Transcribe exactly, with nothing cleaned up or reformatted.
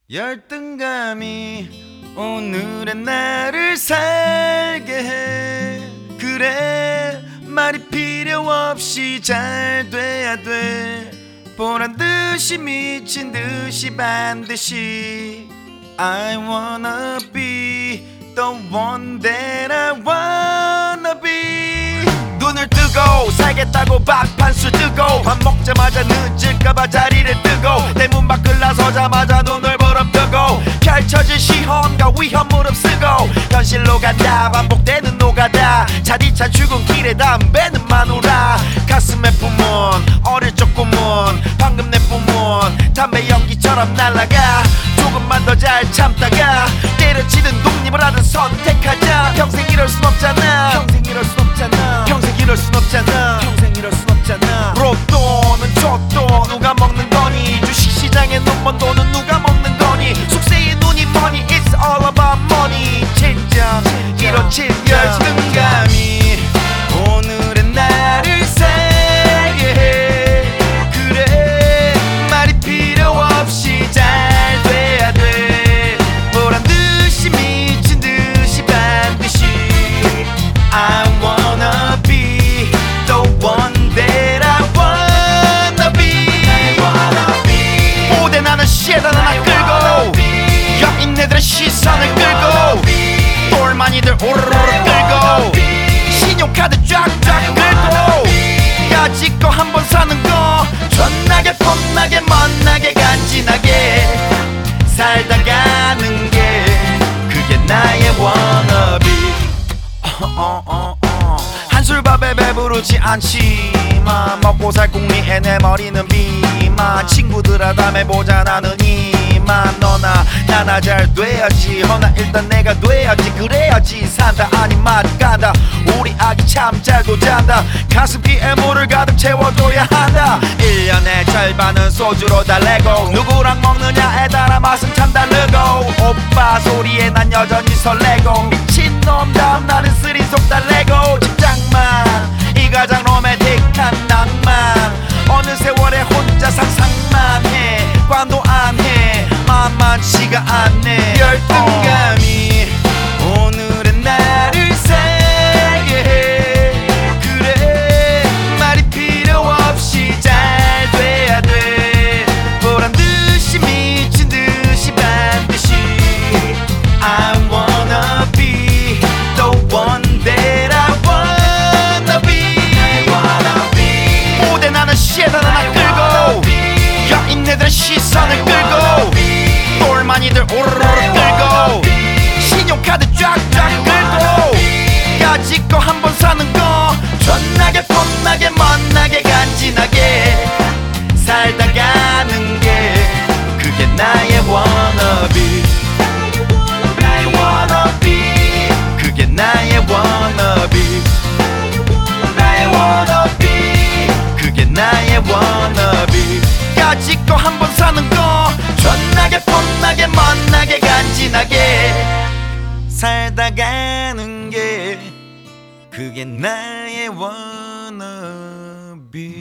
열등감이 오늘의 나를 살게 해. 그래 말이 필요 없이 잘 돼야 돼. 보란 듯이 미친 듯이 반드시 I wanna be the one that I wanna be. 눈을 뜨고 살겠다고 박판수 뜨고 밥 먹자마자 늦을까봐 자리를 뜨고 내 문 밖을 나서자마자 눈을 부릅뜨고 펼쳐진 시험과 위험 무릅쓰고 현실로 간다 반복되는 노가다 차디찬 출근길에 담배는 마누라 가슴에 품은 어릴 적 꿈은 방금 내 뿜은 담배 연기처럼 날아가 조금만 더 잘 참다가 때려치는 독립을 하든 선택하자. 평생 이럴 순 없잖아. 평생 이럴 순 없잖아. 평생 이럴 순 없잖아. 평생 이럴 순 없잖아. 로또는 줬도 누가 먹는 거니. 주식시장에 눈먼 돈은 누가 먹는 거니. 속세의 눈이 뭐니. It's all about money. 진정 이렇지 열등감이 오늘의 나를 살게 해. 그래 말이 필요 없이 잘 돼야 돼. 보란 듯이 미친 듯이 반드시 I wanna be the one that I wanna be. I wanna be. 오대 나는 시에다 하나 끌고 여인네들의 시선을 끌고 똘마니들 오르르 끌고 신용카드 쫙쫙 끌고 야지껏 한번 사는 거 존나게 뻔나게 멋나게 간지나게 살다 가는 게 그게 나의 wannabe. 어, 어, 어, 어. 한술밥에 배부르지 않지만 먹고 살 궁리에 내 머리는 비만 친구들 하다며 보자 나는 이만 너나 나나 잘 돼야지. 허나 일단 내가 돼야지. 그래야지 산다 아니 맛 간다. 우리 아기 참 잘도 잔다. 가습기에 물을 가득 채워줘야 한다. 일 년의 절반은 소주로 달래고 누구랑 먹느냐에 따라 맛은 참 다르고 오빠 소리에 난 여전히 설레고 미친놈 다음 날은 쓰리속 달래고 직장만 이 가장 로맨틱한 낭만 어느 세월에 혼자 상상만 해 관도 안 해 만만치가 않네. 열등감이 오늘의 나를 살게 해. 그래 말이 필요 없이 잘 돼야 돼. 보란 듯이 미친 듯이 반드시 I wanna be the one that I wanna be. I wanna be. 오대 나는 시에다 하나 끌고 여인네들의 시선을 끌고 똘마니들 오르르 끌고 신용카드 쫙쫙 끌고 야지껏 한번 사는 거 존나게 뻔나게 멋나게 간지나게 살다 가는 게 그게 나의 wannabe. 나의 wannabe. 그게 나의 wannabe. 나의 wannabe. 그게 나의 wannabe. 야지껏 한번 사는 거 존나게 뻔나게 멋나게 간지나게 살다 가는 게 그게 나의 wannabe.